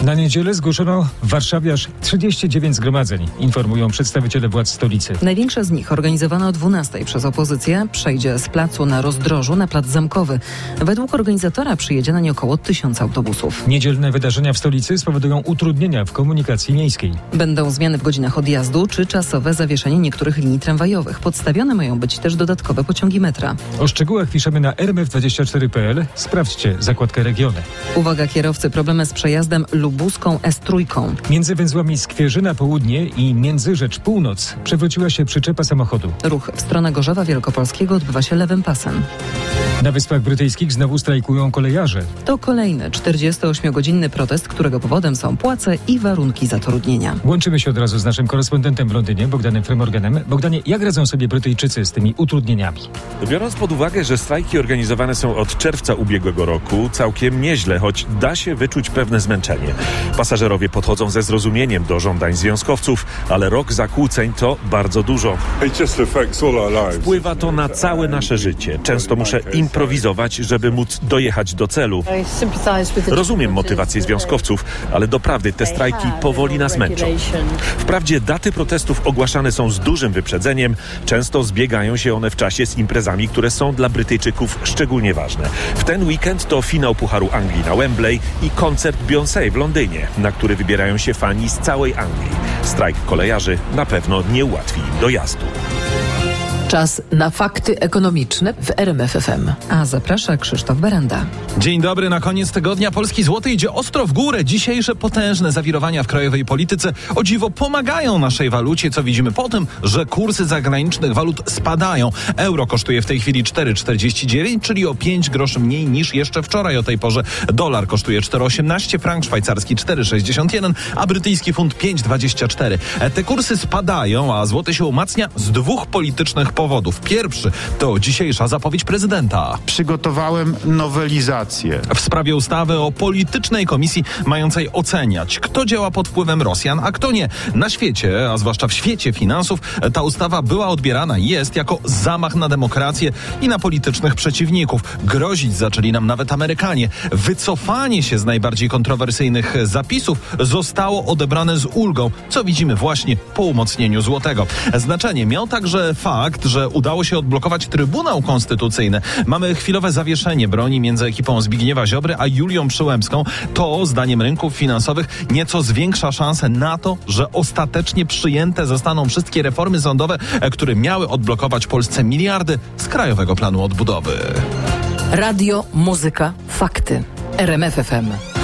Na niedzielę zgłoszono w Warszawie aż 39 zgromadzeń, informują przedstawiciele władz stolicy. Największe z nich organizowane o 12 przez opozycję przejdzie z placu na Rozdrożu na plac Zamkowy. Według organizatora przyjedzie na nie około 1000 autobusów. Niedzielne wydarzenia w stolicy spowodują utrudnienia w komunikacji miejskiej. Będą zmiany w godzinach odjazdu czy czasowe zawieszenie niektórych linii tramwajowych. Podstawione mają być też dodatkowe pociągi metra. O szczegółach piszemy na rmf24.pl. Sprawdźcie zakładkę regiony. Uwaga kierowcy, problemy z przejazdem Lubuską S3. Między węzłami Skwierzyna Południe i Międzyrzecz Północ przewróciła się przyczepa samochodu. Ruch w stronę Gorzowa Wielkopolskiego odbywa się lewym pasem. Na Wyspach Brytyjskich znowu strajkują kolejarze. To kolejny 48-godzinny protest, którego powodem są płace i warunki zatrudnienia. Łączymy się od razu z naszym korespondentem w Londynie, Bogdanem Frymorganem. Bogdanie, jak radzą sobie Brytyjczycy z tymi utrudnieniami? Biorąc pod uwagę, że strajki organizowane są od czerwca ubiegłego roku, całkiem nieźle, choć da się wyczuć pewne zmęczenie. Pasażerowie podchodzą ze zrozumieniem do żądań związkowców, ale rok zakłóceń to bardzo dużo. Wpływa to na całe nasze życie. Często muszę improwizować, żeby móc dojechać do celu. Rozumiem motywację związkowców, ale doprawdy te strajki powoli nas męczą. Wprawdzie daty protestów ogłaszane są z dużym wyprzedzeniem, często zbiegają się one w czasie z imprezami, które są dla Brytyjczyków szczególnie ważne. W ten weekend to finał Pucharu Anglii na Wembley i koncert Beyoncé w Londynie, na który wybierają się fani z całej Anglii. Strajk kolejarzy na pewno nie ułatwi im dojazdu. Czas na fakty ekonomiczne w RMF FM. A zaprasza Krzysztof Berenda. Dzień dobry, na koniec tygodnia polski złoty idzie ostro w górę. Dzisiejsze potężne zawirowania w krajowej polityce o dziwo pomagają naszej walucie, co widzimy po tym, że kursy zagranicznych walut spadają. Euro kosztuje w tej chwili 4,49, czyli o 5 groszy mniej niż jeszcze wczoraj o tej porze. Dolar kosztuje 4,18, frank szwajcarski 4,61, a brytyjski funt 5,24. Te kursy spadają, a złoty się umacnia z dwóch politycznych powodów. Pierwszy to dzisiejsza zapowiedź prezydenta. Przygotowałem nowelizację w sprawie ustawy o politycznej komisji mającej oceniać, kto działa pod wpływem Rosjan, a kto nie. Na świecie, a zwłaszcza w świecie finansów, ta ustawa była odbierana i jest jako zamach na demokrację i na politycznych przeciwników. Grozić zaczęli nam nawet Amerykanie. Wycofanie się z najbardziej kontrowersyjnych zapisów zostało odebrane z ulgą, co widzimy właśnie po umocnieniu złotego. Znaczenie miał także fakt, że udało się odblokować Trybunał Konstytucyjny. Mamy chwilowe zawieszenie broni między ekipą Zbigniewa Ziobry a Julią Przyłębską. To, zdaniem rynków finansowych, nieco zwiększa szanse na to, że ostatecznie przyjęte zostaną wszystkie reformy sądowe, które miały odblokować Polsce miliardy z Krajowego Planu Odbudowy. Radio, muzyka, fakty. RMF FM.